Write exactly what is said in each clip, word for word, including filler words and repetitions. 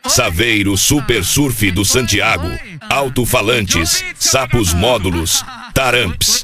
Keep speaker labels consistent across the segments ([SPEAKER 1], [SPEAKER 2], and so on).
[SPEAKER 1] Saveiro Super Surf do Santiago, alto-falantes, sapos módulos, taramps.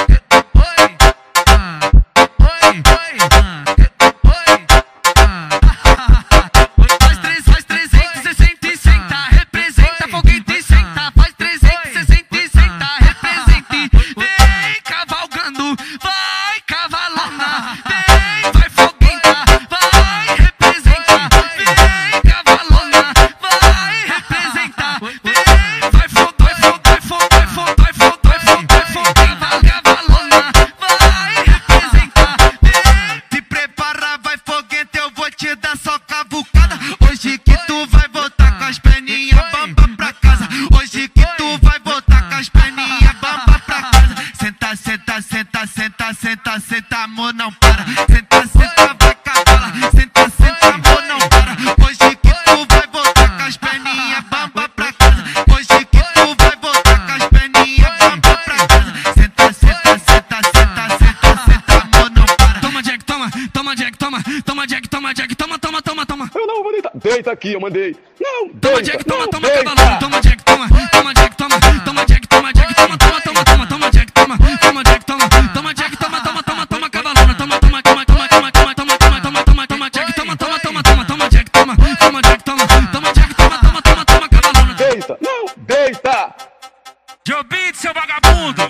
[SPEAKER 2] Hoje que tu vai voltar com as perninhas bamba pra casa. Hoje que tu vai voltar com as perninhas bamba pra casa. Senta, senta, senta, senta, senta, senta, amor não para. Senta, senta, vai cavala. Senta, senta, amor não para. Hoje que tu vai voltar com as perninhas bamba pra casa. Hoje que tu vai voltar com as perninhas bamba pra casa. Senta, senta, senta, senta, senta, senta, amor não para.
[SPEAKER 3] Toma Jack, toma, toma Jack, toma, toma Jack, toma Jack, toma, toma, toma, toma.
[SPEAKER 4] Eu não vou deitar. Deita aqui, eu mandei. Não,
[SPEAKER 3] Toma
[SPEAKER 4] deita,
[SPEAKER 3] Jack, toma,
[SPEAKER 4] não,
[SPEAKER 3] toma,
[SPEAKER 4] deita.
[SPEAKER 3] cavalão. Toma Jack, toma, toma Jack, toma, toma Jack, toma Jack, toma, toma, toma, toma, toma Jack, toma, toma Jack, toma, toma Jack, toma, toma, toma, toma, cavalão. Toma, toma, toma, toma, toma, toma, toma, toma, toma, toma, toma Jack, toma, toma, toma, toma, toma Jack, toma, toma Jack, toma, toma Jack, toma, toma, toma, toma, cavalão.
[SPEAKER 4] Deita, não, deita.
[SPEAKER 3] Joe Beat, seu vagabundo.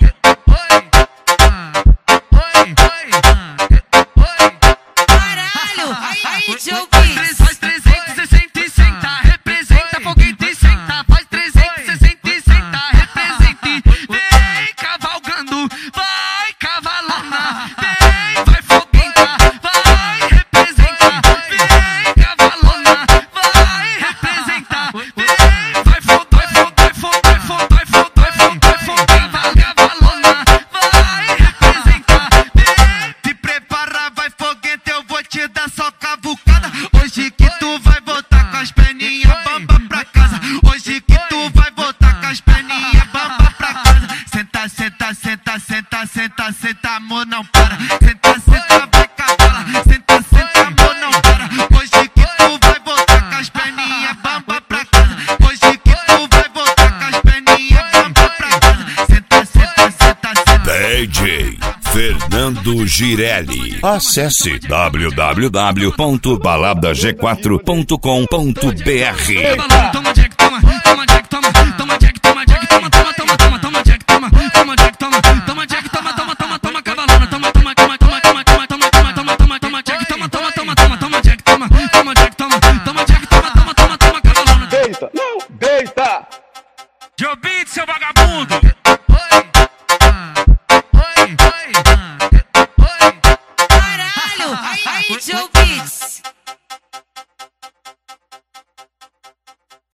[SPEAKER 5] Caralho, aí Joe Beat.
[SPEAKER 2] Faz trezentos e sessenta e senta, representa foguete e senta. Faz trezentos e sessenta e senta, represente. Vem cavalgando, vai cavalona. Vem, vai foguenta, vai representa. Vem cavalona, vai representa. Vem, vai fogo, vai fogo, vai fogo, vai fogo, vai fogo, vai fogo, vai fogo. Cavalona, vai representar. Vem, te prepara, vai foguete, eu vou te dar só cavucada. Hoje que tu vai voltar com as perninhas bamba pra casa. Hoje que tu vai voltar com as perninhas bamba pra casa. Senta, senta, senta, senta, senta, senta, amor não para. Senta, senta, vai cavala. Senta, senta, amor não para. Hoje que tu vai voltar com as perninhas bamba pra casa. Hoje que tu vai voltar com as perninhas bamba pra casa. Senta, senta, senta, senta.
[SPEAKER 1] D J Fernando Girelli. Acesse w w w ponto balada g quatro ponto com ponto b r.
[SPEAKER 3] Toma Jack, toma, toma Jack, toma, toma Jack, toma Jack, toma, toma, toma, toma, toma Jack, toma, toma Jack, toma, toma Jack, toma, toma, toma, toma cavalona, toma, toma, toma, toma, toma, toma, toma, toma, toma, toma, toma Jack, toma, toma, toma, toma, toma Jack, toma, toma Jack, toma, toma Jack, toma, toma, toma, toma cavalona.
[SPEAKER 4] Deita, não, deita.
[SPEAKER 3] Joe Beat, seu vagabundo.
[SPEAKER 5] Caralho, aí Joe Beat.